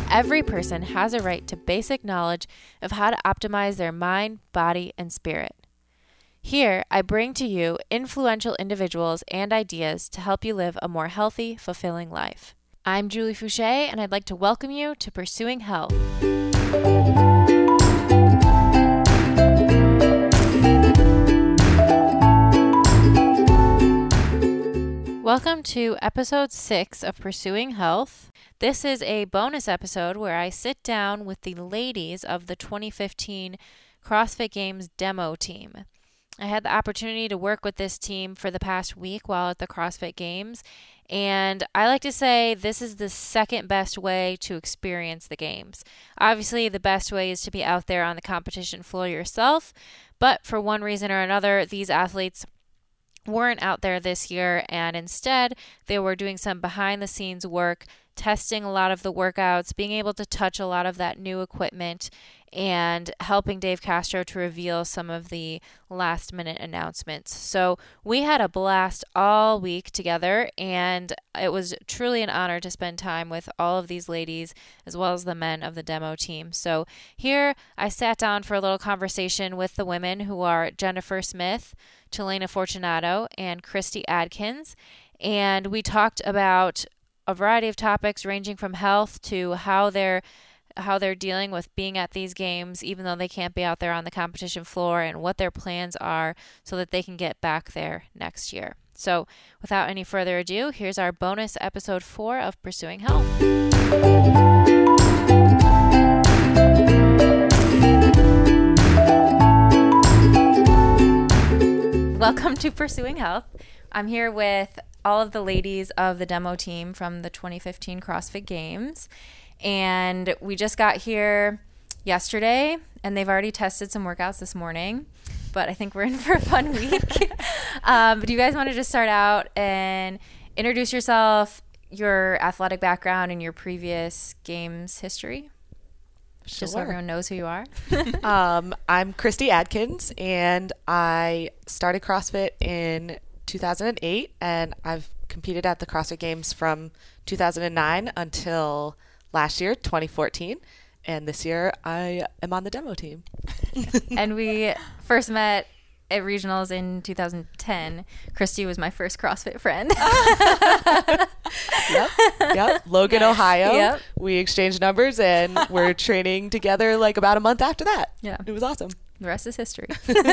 every person has a right to basic knowledge of how to optimize their mind, body, and spirit. Here, I bring to you influential individuals and ideas to help you live a more healthy, fulfilling life. I'm Julie Fouché, and I'd like to welcome you to Pursuing Health. Welcome to episode 6 of Pursuing Health. This is a bonus episode where I sit down with the ladies of the 2015 CrossFit Games demo team. I had the opportunity to work with this team for the past week while at the CrossFit Games, and I like to say this is the second best way to experience the games. Obviously, the best way is to be out there on the competition floor yourself, but for one reason or another, these athletes weren't out there this year, and instead they were doing some behind the scenes work, testing a lot of the workouts, being able to touch a lot of that new equipment, and helping Dave Castro to reveal some of the last minute announcements. So we had a blast all week together, and it was truly an honor to spend time with all of these ladies as well as the men of the demo team. So here I sat down for a little conversation with the women, who are Jennifer Smith, Chelena Fortunato, and Christy Adkins, and we talked about a variety of topics ranging from health to how they're dealing with being at these games even though they can't be out there on the competition floor, and what their plans are so that they can get back there next year. So without any further ado, here's our bonus episode 4 of Pursuing Health. Welcome to Pursuing Health. I'm here with all of the ladies of the demo team from the 2015 CrossFit Games. And we just got here yesterday, and they've already tested some workouts this morning. But I think we're in for a fun week. But do you guys want to just start out and introduce yourself, your athletic background, and your previous games history? Sure. Just so everyone knows who you are. I'm Christy Adkins, and I started CrossFit in 2008, and I've competed at the CrossFit Games from 2009 until last year, 2014, and this year I am on the demo team. And we first met at regionals in 2010. Christy was my first CrossFit friend. Yep. Logan, Ohio. Yep. We exchanged numbers, and we're training together like about a month after that. Yeah. It was awesome. The rest is history.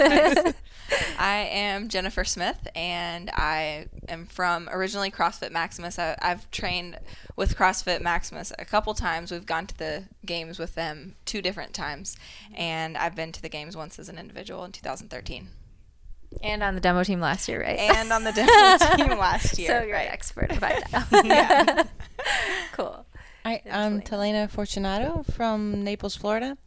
I am Jennifer Smith, and I am from originally CrossFit Maximus. I've trained with CrossFit Maximus a couple times. We've gone to the games with them 2 different times, and I've been to the games once as an individual in 2013. And on the demo team last year, right? And on the demo team last year. So you're an expert by now. Yeah. Cool. I'm Chelena Fortunato from Naples, Florida.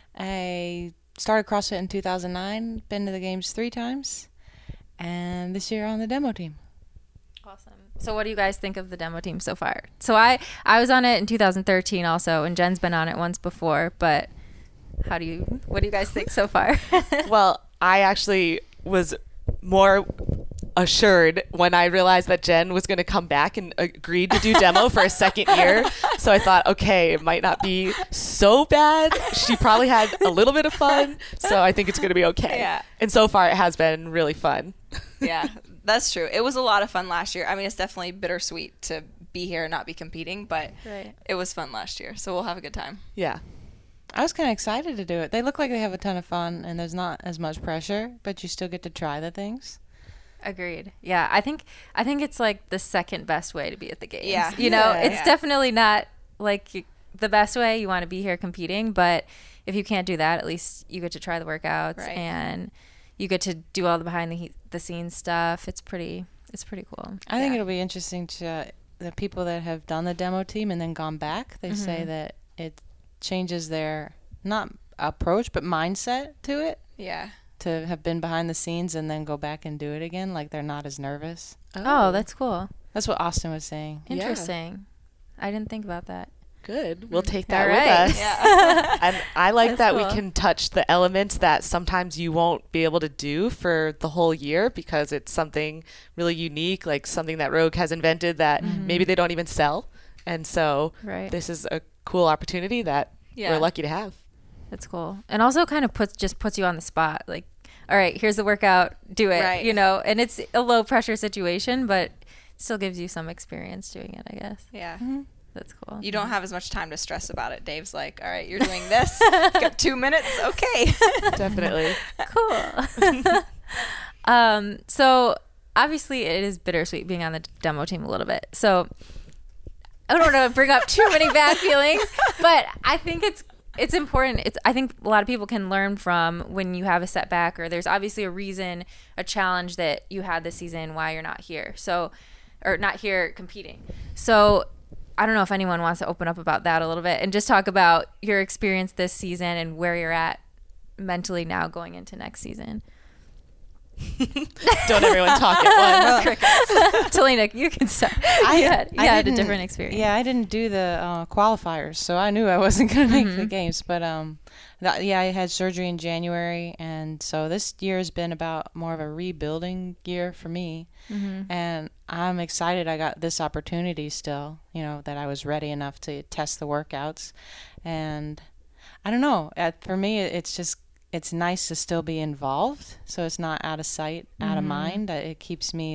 I started CrossFit in 2009, been to the games 3 times, and this year on the demo team. Awesome. So what do you guys think of the demo team so far? So I was on it in 2013 also, and Jen's been on it once before, but what do you guys think so far? Well, I actually was more assured when I realized that Jen was going to come back and agreed to do demo for a second year. So I thought, okay, it might not be so bad. She probably had a little bit of fun, so I think it's going to be okay. Yeah. And so far it has been really fun. Yeah, that's true. It was a lot of fun last year. I mean, it's definitely bittersweet to be here and not be competing, but Right. It was fun last year, so we'll have a good time. Yeah. I was kind of excited to do it. They look like they have a ton of fun, and there's not as much pressure, but you still get to try the things. Agreed. Yeah, I think it's like the second best way to be at the games. Yeah. You know, Yeah. it's definitely not like the best way. You want to be here competing, but if you can't do that, at least you get to try the workouts, Right. and you get to do all the behind the scenes stuff. It's pretty cool. I think it'll be interesting to the people that have done the demo team and then gone back. They say that it changes their, not approach, but mindset to it, Yeah. to have been behind the scenes and then go back and do it again. Like, they're not as nervous. Oh, that's cool. That's what Austin was saying. Interesting. I didn't think about that. Good. We'll take that All with right. us. Yeah. And I like That's that cool. we can touch the elements that sometimes you won't be able to do for the whole year because it's something really unique, like something that Rogue has invented that maybe they don't even sell. And so Right. this is a cool opportunity that we're lucky to have. That's cool. And also kind of puts you on the spot. Like, all right, here's the workout, do it, Right. you know, and it's a low pressure situation, but still gives you some experience doing it, I guess. Yeah. That's cool. You don't have as much time to stress about it. Dave's like, all right, you're doing this. You've got 2 minutes. Okay. Definitely. Cool. So obviously it is bittersweet being on the demo team a little bit. So I don't want to bring up too many bad feelings, but I think it's important. I think a lot of people can learn from when you have a setback, or there's obviously a reason, a challenge that you had this season why you're not here. So, or not here competing. So I don't know if anyone wants to open up about that a little bit and just talk about your experience this season and where you're at mentally now going into next season. Don't everyone talk at once. Talina, you can start. I had a didn't- different experience. Yeah, I didn't do the qualifiers, so I knew I wasn't going to make the games. But I had surgery in January, and so this year has been about more of a rebuilding year for me. And I'm excited I got this opportunity still, that I was ready enough to test the workouts. And I don't know, for me, it's nice to still be involved, so it's not out of sight, out of mind. It keeps me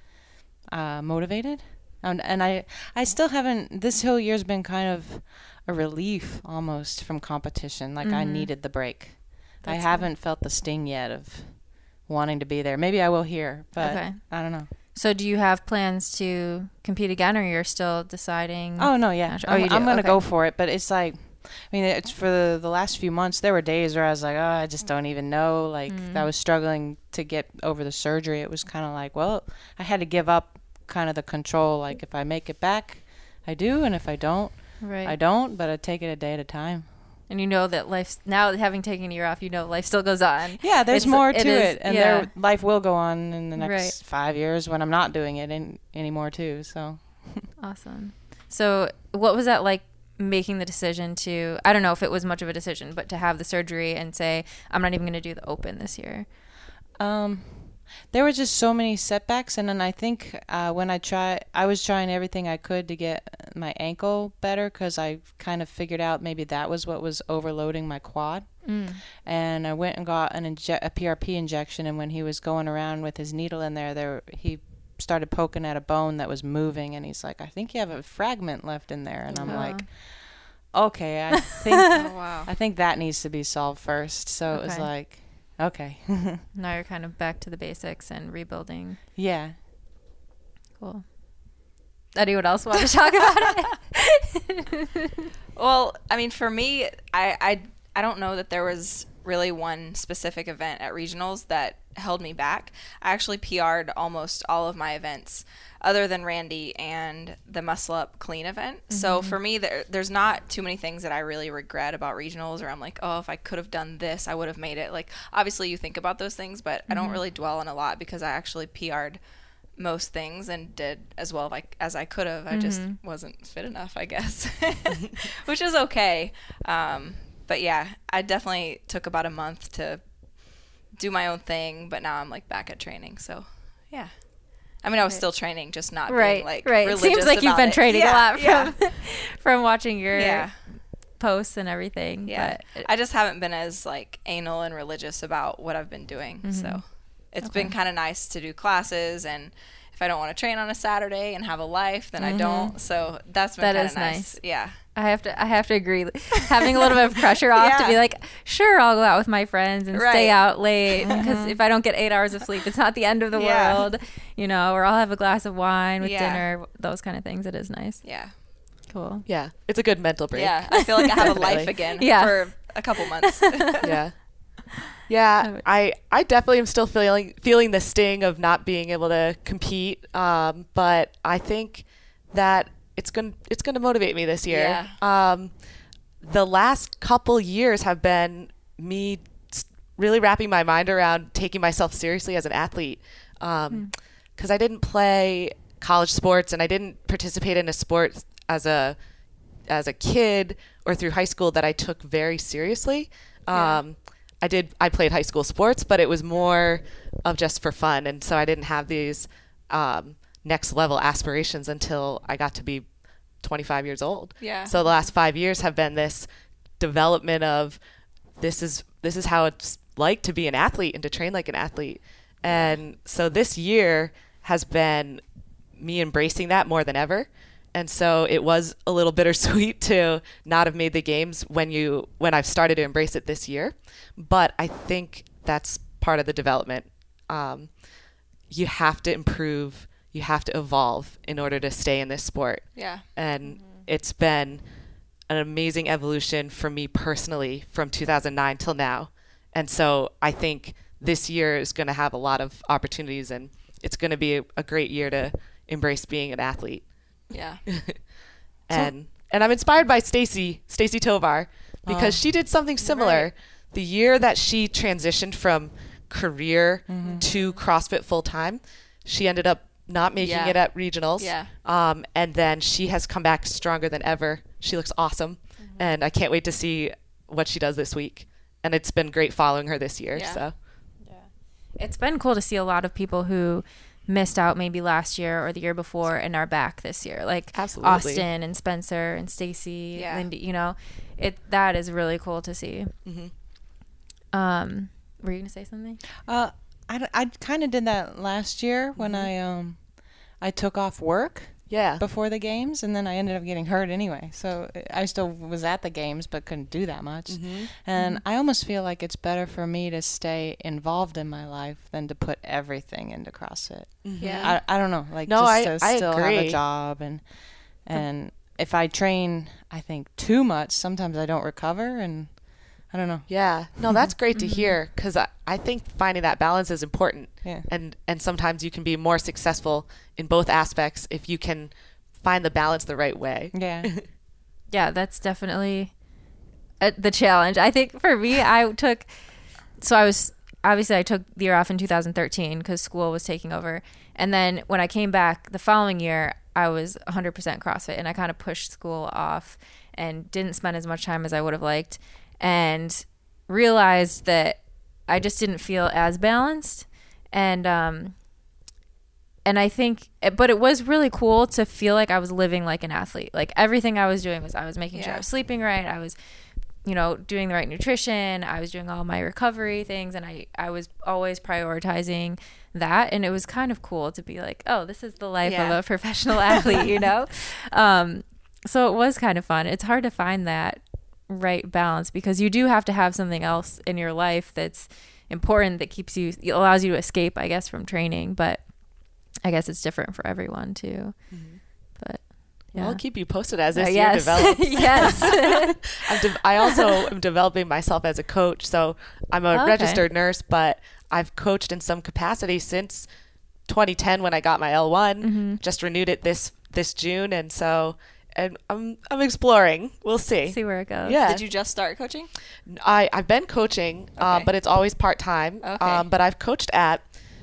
motivated. And I still haven't, this whole year's been kind of a relief almost from competition. Like I needed the break. I haven't felt the sting yet of wanting to be there. Maybe I will here, but I don't know. So do you have plans to compete again, or you're still deciding? Oh, no, yeah. Oh, you do? I'm going to Okay. go for it, but it's like, it's for the last few months, there were days where I was like, oh, I just don't even know. Like, I was struggling to get over the surgery. It was kind of like, well, I had to give up kind of the control. Like, if I make it back, I do, and if I don't, Right. I don't, but I take it a day at a time. And you know that life, now having taken a year off, life still goes on. Yeah, there's more to it, and yeah. life will go on in the next Right. 5 years when I'm not doing it anymore too. So, Awesome. So what was that like, making the decision to, I don't know if it was much of a decision, but to have the surgery and say, I'm not even going to do the Open this year? there were just so many setbacks, and then I think when I was trying everything I could to get my ankle better, because I kind of figured out maybe that was what was overloading my quad. And I went and got a PRP injection, and when he was going around with his needle in there, he started poking at a bone that was moving, and he's like, I think you have a fragment left in there. And I'm like, okay, I think Oh, wow. I think that needs to be solved first. So it was Okay. like, okay. Now you're kind of back to the basics and rebuilding. Yeah. Cool. Anyone else want to talk about it? Well, I mean, for me, I don't know that there was really one specific event at regionals that held me back. I actually PR'd almost all of my events other than Randy and the Muscle Up Clean event. So for me, there's not too many things that I really regret about regionals, or I'm like, oh, if I could have done this, I would have made it. Like, obviously you think about those things, but I don't really dwell on a lot because I actually PR'd most things and did as well as I could have. I just wasn't fit enough, I guess, which is okay. But yeah, I definitely took about a month to do my own thing, but now I'm like back at training. So yeah, I mean, I was still training, just not being like religious. Seems like you've about been it. training Yeah, a lot yeah. from watching your Yeah. posts and everything. Yeah, But I just haven't been as like anal and religious about what I've been doing. So it's been kind of nice to do classes, and if I don't want to train on a Saturday and have a life, then I don't. So that's been That kind is of nice. nice. Yeah. I have to agree. Having a little bit of pressure off to Yeah. be like, sure, I'll go out with my friends and stay Right. out late because if I don't get 8 hours of sleep, it's not the end of the Yeah. world, or I'll have a glass of wine with Yeah. dinner, those kind of things. It is nice. Yeah. Cool. Yeah, it's a good mental break. Yeah. I feel like I have a life Definitely. again Yeah. for a couple months. Yeah. Yeah, I definitely am still feeling the sting of not being able to compete, but I think that it's gonna motivate me this year. Yeah. The last couple years have been me really wrapping my mind around taking myself seriously as an athlete, because I didn't play college sports and I didn't participate in a sport as a kid or through high school that I took very seriously. I played high school sports, but it was more of just for fun. And so I didn't have these next level aspirations until I got to be 25 years old. Yeah. So the last 5 years have been this development of this is how it's like to be an athlete and to train like an athlete. And so this year has been me embracing that more than ever. And so it was a little bittersweet to not have made the games when I've started to embrace it this year. But I think that's part of the development. You have to improve, you have to evolve in order to stay in this sport. Yeah. And it's been an amazing evolution for me personally from 2009 till now. And so I think this year is going to have a lot of opportunities, and it's going to be a great year to embrace being an athlete. Yeah. And I'm inspired by Stacy Tovar, because she did something similar. Right. The year that she transitioned from career to CrossFit full time, she ended up not making Yeah. it at regionals. Yeah. And then she has come back stronger than ever. She looks awesome. And I can't wait to see what she does this week. And it's been great following her this year. Yeah. So It's been cool to see a lot of people who missed out maybe last year or the year before and are back this year, like Absolutely. Austin and Spencer and Stacy, Yeah. Lindy. You know, that is really cool to see. Were you gonna say something? I kind of did that last year when I took off work yeah. before the games, and then I ended up getting hurt anyway. So I still was at the games, but couldn't do that much. And I almost feel like it's better for me to stay involved in my life than to put everything into CrossFit. Yeah. I don't know, like No, just to I still have agree. a job, and if I train, I think too much, sometimes I don't recover, and I don't know. Yeah. No, that's great to hear, because I think finding that balance is important. Yeah. And sometimes you can be more successful in both aspects if you can find the balance the right way. Yeah. Yeah, that's definitely the challenge. I think for me, I took the year off in 2013 because school was taking over. And then when I came back the following year, I was 100% CrossFit, and I kind of pushed school off and didn't spend as much time as I would have liked, and realized that I just didn't feel as balanced. And I think, but it was really cool to feel like I was living like an athlete. Like everything I was doing was I was making sure I was sleeping right. I was, doing the right nutrition. I was doing all my recovery things, and I was always prioritizing that. And it was kind of cool to be like, oh, this is the life of a professional athlete, So it was kind of fun. It's hard to find that right balance, because you do have to have something else in your life that's important, that allows you to escape, I guess, from training. But I guess it's different for everyone too. But yeah. Well, I'll keep you posted as this year yes. develops. Yes. I also am developing myself as a coach. So I'm a registered nurse, but I've coached in some capacity since 2010 when I got my L1. Just renewed it this June, and so I'm exploring. We'll see. See where it goes. Yeah. Did you just start coaching? I've been coaching, Okay. but it's always part time. Okay. But I've coached at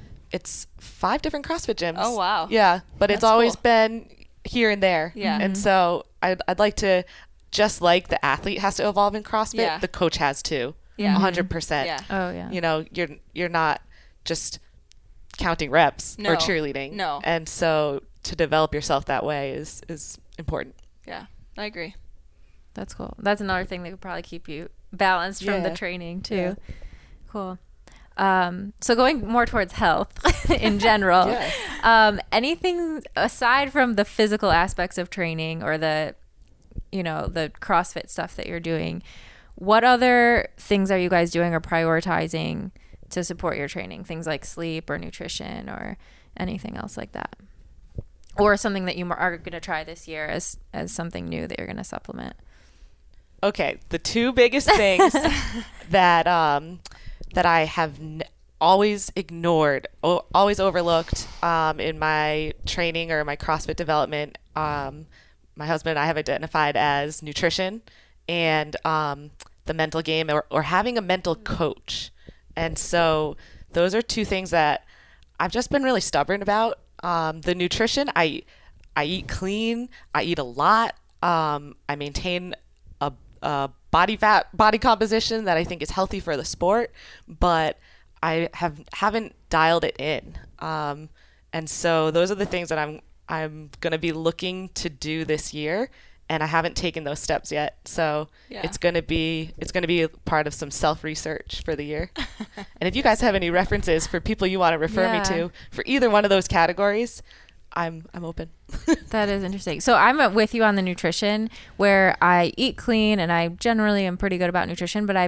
5 different CrossFit gyms. Oh, wow. Yeah, but it's That's always cool. been here and there. Yeah. And so I'd like to, just like the athlete has to evolve in CrossFit, Yeah. the coach has too. Yeah. 100%. Yeah. Oh yeah. You're not just counting reps No. or cheerleading. No. And so to develop yourself that way is important. Yeah. I agree. That's cool. That's another thing that could probably keep you balanced from the Yeah. training too. Yeah. Cool. So going more towards health in general, Yes. anything aside from the physical aspects of training or the CrossFit stuff that you're doing, what other things are you guys doing or prioritizing to support your training? Things like sleep or nutrition or anything else like that? Or something that you are going to try this year as something new that you're going to supplement? Okay, the two biggest things that I have always ignored, always overlooked in my training or my CrossFit development, my husband and I have identified as nutrition and the mental game, or having a mental coach. And so those are two things that I've just been really stubborn about. The nutrition, I eat clean, I eat a lot, I maintain a body composition that I think is healthy for the sport, but I haven't dialed it in. And so those are the things that I'm I'm going to be looking to do this year, and I haven't taken those steps yet. So it's going to be a part of some self-research for the year. And if you guys have any references for people you want to refer me to for either one of those categories, I'm open. That is interesting. So I'm with you on the nutrition, where I eat clean and I generally am pretty good about nutrition, but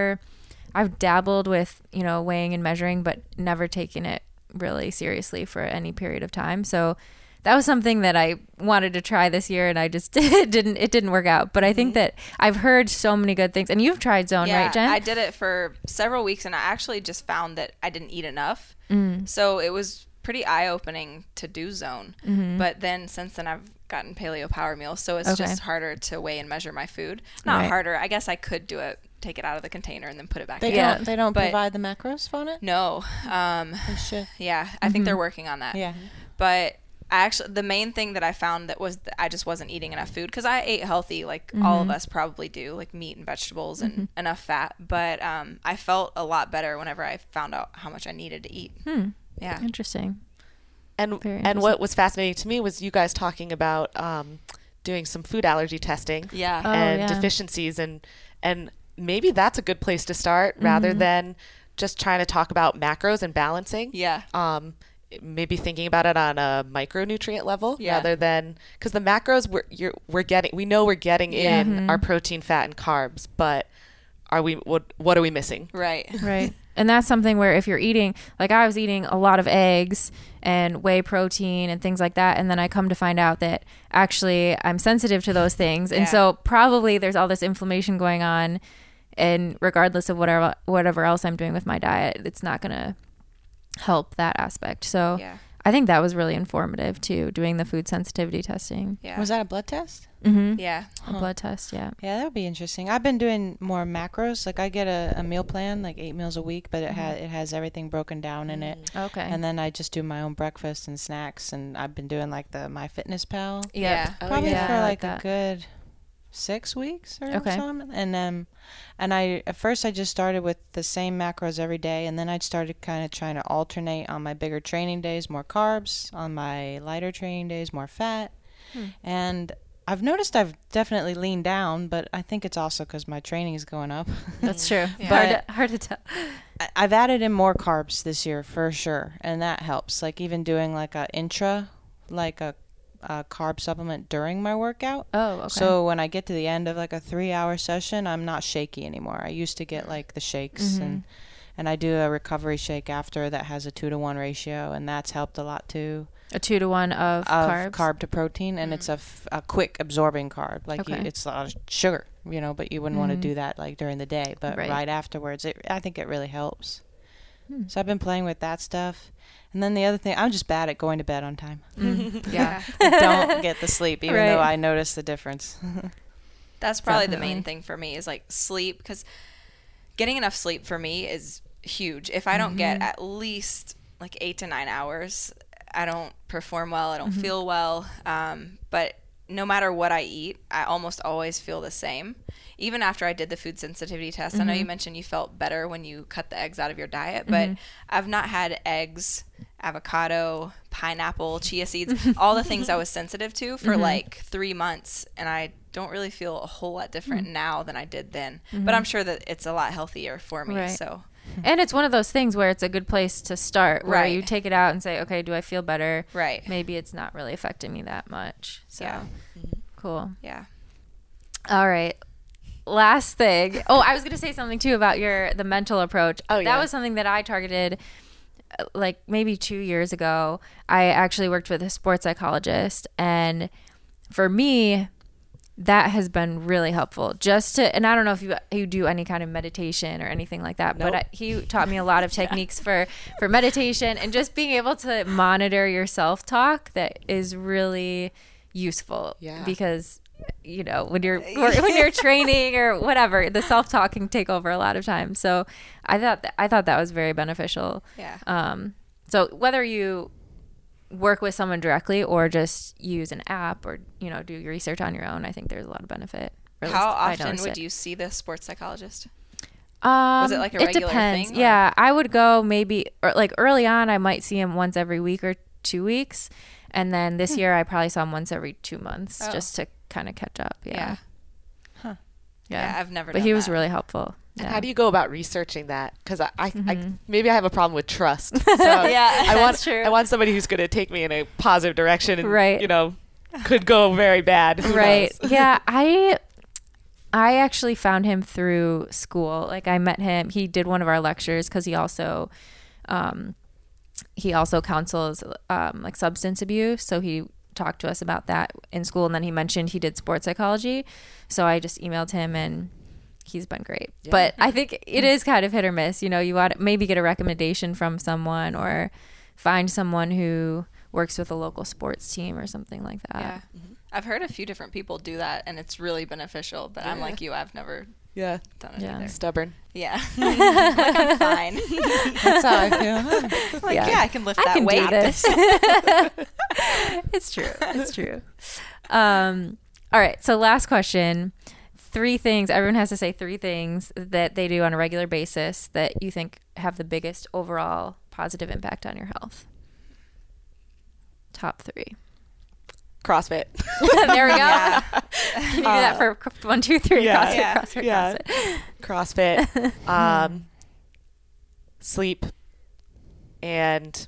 I've dabbled with, weighing and measuring, but never taken it really seriously for any period of time. So that was something that I wanted to try this year, and I just it didn't work out. But I think that I've heard so many good things, and you've tried Zone, right, Jen? I did it for several weeks, and I actually just found that I didn't eat enough. So it was pretty eye-opening to do Zone. But then since then I've gotten Paleo Power Meals, so it's just harder to weigh and measure my food. Not harder. I guess I could do it, take it out of the container and then put it back in. They don't provide the macros on it? No. They should. Yeah, I think they're working on that. Yeah. But the main thing that I found that was that I just wasn't eating enough food, because I ate healthy like all of us probably do, like meat and vegetables and enough fat. But I felt a lot better whenever I found out how much I needed to eat. Yeah. Interesting. And what was fascinating to me was you guys talking about doing some food allergy testing and deficiencies, and maybe that's a good place to start rather than just trying to talk about macros and balancing. Maybe thinking about it on a micronutrient level rather than, because the macros we're getting in our protein, fat, and carbs, but what are we missing? Right. And that's something where if you're eating, like I was eating a lot of eggs and whey protein and things like that, and then I come to find out that actually I'm sensitive to those things, and so probably there's all this inflammation going on, and regardless of whatever else I'm doing with my diet, it's not going to help that aspect. So I think that was really informative too, doing the food sensitivity testing. Was that a blood test? Yeah. A blood test, yeah. Yeah, that would be interesting. I've been doing more macros. Like I get a meal plan, like 8 meals a week, but it has everything broken down in it. Okay. And then I just do my own breakfast and snacks, and I've been doing like the MyFitnessPal. Yeah. Probably for like that. a good 6 weeks or something. And I at first I just started with the same macros every day, and then I started kind of trying to alternate on my bigger training days, more carbs, on my lighter training days, more fat. And I've noticed I've definitely leaned down, but I think it's also because my training is going up. That's true. But hard to tell. I've added in more carbs this year for sure, and that helps. Like even doing like a carb supplement during my workout. Oh, okay. So when I get to the end of like a 3-hour session, I'm not shaky anymore. I used to get like the shakes, and I do a recovery shake after that has a 2-to-1 ratio, and that's helped a lot too. A 2-to-1 of carbs? Carb to protein, and it's a quick absorbing carb. Like it's a lot of sugar, but you wouldn't want to do that like during the day, but right afterwards, I think it really helps. So I've been playing with that stuff. And then the other thing, I'm just bad at going to bed on time. Yeah. Don't get the sleep, even though I notice the difference. That's probably the main thing for me is like sleep, because getting enough sleep for me is huge. If I don't get at least like 8 to 9 hours, I don't perform well. I don't feel well. But no matter what I eat, I almost always feel the same. Even after I did the food sensitivity test, I know you mentioned you felt better when you cut the eggs out of your diet, but I've not had eggs, avocado, pineapple, chia seeds, all the things I was sensitive to for like 3 months, and I don't really feel a whole lot different now than I did then. But I'm sure that it's a lot healthier for me. So. And it's one of those things where it's a good place to start, where you take it out and say, okay, do I feel better? Right. Maybe it's not really affecting me that much. So, cool. Yeah. All right. Last thing. Oh, I was going to say something too about the mental approach. That was something that I targeted like maybe 2 years ago. I actually worked with a sports psychologist, and for me, that has been really helpful. And I don't know if you do any kind of meditation or anything like that, but he taught me a lot of techniques for meditation and just being able to monitor your self-talk. That is really useful because when you're training or whatever, the self-talk can take over a lot of time. So I thought that was very beneficial. So whether you work with someone directly or just use an app or do your research on your own, I think there's a lot of benefit. How often would you see the sports psychologist? Was it like a regular depends. thing? Yeah, I would go maybe like early on. I might see him once every week or 2 weeks, And then this year I probably saw him once every 2 months Oh. just to kind of catch up. Yeah. Yeah. Huh. Yeah, I've never But done he was that. really helpful. And Yeah. how do you go about researching that? Because I Mhm. maybe I have a problem with trust. So Yeah, I want that's true. I want somebody who's going to take me in a positive direction, and Right. you know, could go very bad. Who Right. knows? Yeah. I actually found him through school. Like I met him. He did one of our lectures because he also counsels like substance abuse. So he talked to us about that in school, and then he mentioned he did sports psychology. So I just emailed him, and he's been great. Yeah. But I think it is kind of hit or miss. You know, you want to maybe get a recommendation from someone or find someone who works with a local sports team or something like that. Yeah. I've heard a few different people do that, and it's really beneficial. But I'm Yeah. like you, I've never Yeah, done it Yeah. either. stubborn. Yeah, like I'm fine. That's how I feel. Like Yeah. yeah, I can lift I that can weight. do this. It's true. It's true. All right. So last question. 3 things. Everyone has to say 3 things that they do on a regular basis that you think have the biggest overall positive impact on your health. Top 3. CrossFit. There we go. Yeah. Can you do that for 1, 2, 3? yeah. CrossFit, Yeah. CrossFit, Yeah. CrossFit. CrossFit. Sleep, and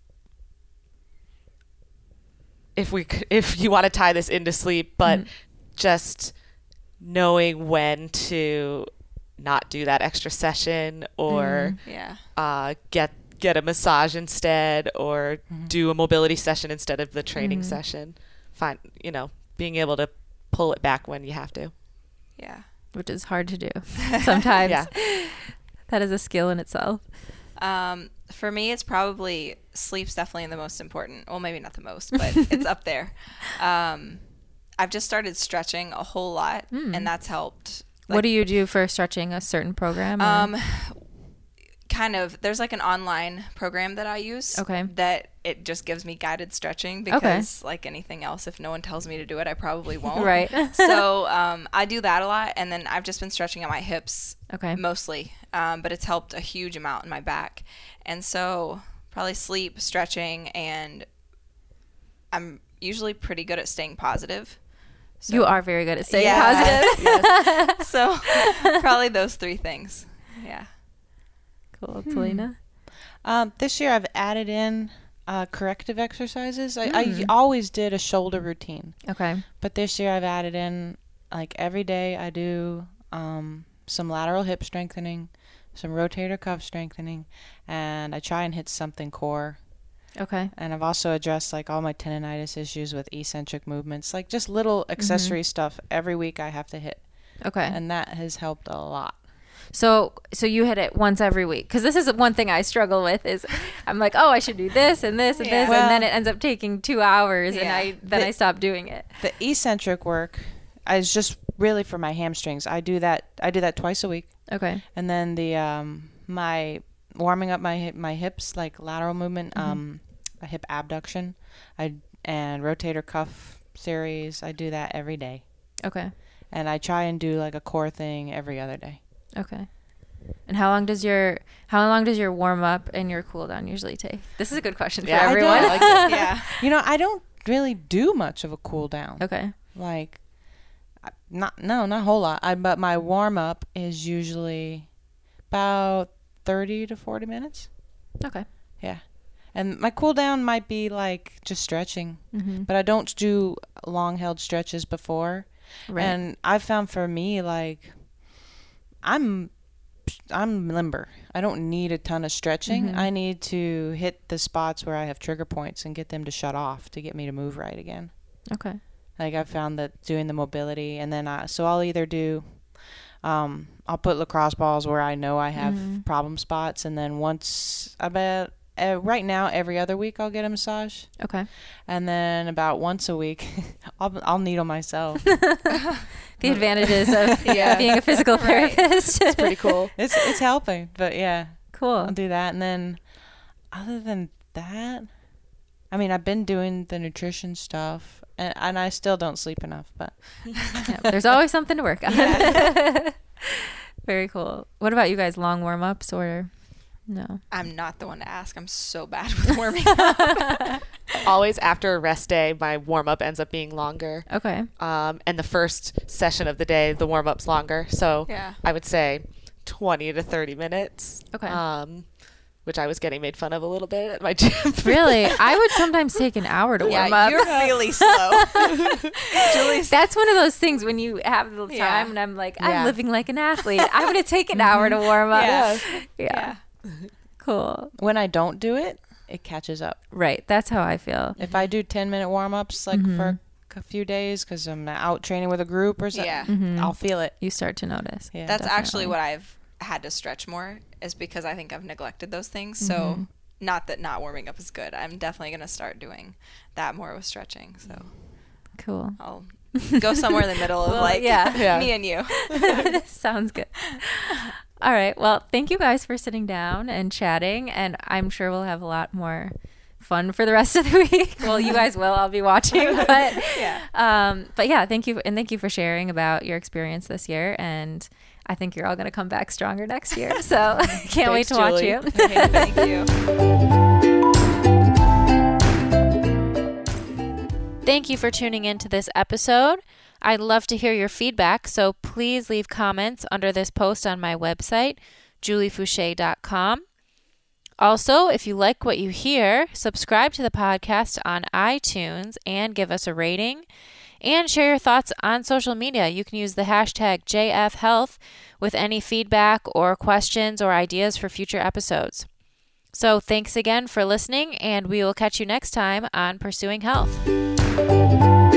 if you want to tie this into sleep, but just knowing when to not do that extra session, or Yeah. get a massage instead, or do a mobility session instead of the training session. Being able to pull it back when you have to. Yeah. Which is hard to do sometimes. Yeah. That is a skill in itself. For me, it's probably sleep's definitely the most important. Well, maybe not the most, but it's up there. I've just started stretching a whole lot, and that's helped. What do you do for stretching? A certain program? or- Kind of. There's like an online program that I use. Okay. That it just gives me guided stretching because, like anything else, if no one tells me to do it, I probably won't. Right. So I do that a lot, and then I've just been stretching at my hips Okay. mostly, but it's helped a huge amount in my back. And so probably sleep, stretching, and I'm usually pretty good at staying positive. So, You are very good at staying Yeah. positive. Yes. So probably those 3 things. Yeah. Cool. Selena? This year I've added in corrective exercises. I always did a shoulder routine, Okay. but this year I've added in, like, every day I do some lateral hip strengthening, some rotator cuff strengthening, and I try and hit something core. Okay. And I've also addressed, like, all my tendonitis issues with eccentric movements, like just little accessory stuff every week I have to hit, Okay. and that has helped a lot. So you hit it once every week, because this is one thing I struggle with. Is I'm like, oh, I should do this and this and Yeah. this, Well- and then it ends up taking 2 hours, Yeah. and I stop doing it. The eccentric work is just really for my hamstrings. I do that twice a week. Okay. And then the my warming up my hips, like lateral movement, a hip abduction, and rotator cuff series. I do that every day, Okay. and I try and do like a core thing every other day. Okay. And how long does your warm up and your cool down usually take? This is a good question for Yeah, I do. everyone. I like it. Yeah. I don't really do much of a cool down. Okay. Like, not a whole lot. But my warm up is usually about 30 to 40 minutes. Okay. Yeah. And my cool down might be like just stretching, Mm-hmm. but I don't do long held stretches before. Right. And I've found for me, like, I'm limber. I don't need a ton of stretching. I need to hit the spots where I have trigger points and get them to shut off to get me to move right again. Okay. Like, I've found that doing the mobility, and then I'll either do, I'll put lacrosse balls where I know I have problem spots, and then right now every other week I'll get a massage, Okay. and then about once a week I'll needle myself. The advantages of being a physical therapist. It's pretty cool. It's helping, but yeah, Cool. I'll do that. And then other than that, I mean, I've been doing the nutrition stuff, and I still don't sleep enough, but Yeah, there's always something to work on. Very cool. What about you guys? Long warm ups or no? I'm not the one to ask. I'm so bad with warming up. always after a rest day, my warm-up ends up being longer. Okay. And the first session of the day, the warm-up's longer. So Yeah. I would say 20 to 30 minutes. Okay. Which I was getting made fun of a little bit at my gym. Really? I would sometimes take an hour to warm up. You're really slow. Julie's That's one of those things when you have the time Yeah. and I'm like, Yeah. I'm living like an athlete. I'm going to take an hour to warm up. Yeah. Yeah. Cool. When I don't do it, it catches up. Right. That's how I feel. If I do 10-minute warm-ups like for a few days because I'm out training with a group or something, Yeah. I'll feel it. You start to notice. Yeah. That's actually definitely. what I've had to stretch more, is because I think I've neglected those things. So not that not warming up is good. I'm definitely going to start doing that more with stretching. So Cool. I'll go somewhere in the middle of Well, yeah. me and you. Sounds good. All right. Well, thank you guys for sitting down and chatting. And I'm sure we'll have a lot more fun for the rest of the week. Well, you guys will. I'll be watching. But yeah, thank you. And thank you for sharing about your experience this year. And I think you're all going to come back stronger next year. So can't wait to watch Julie. you. Thank you. Thank you for tuning in to this episode. I'd love to hear your feedback, so please leave comments under this post on my website, juliefouché.com. Also, if you like what you hear, subscribe to the podcast on iTunes and give us a rating. And share your thoughts on social media. You can use the hashtag JFHealth with any feedback or questions or ideas for future episodes. So thanks again for listening, and we will catch you next time on Pursuing Health.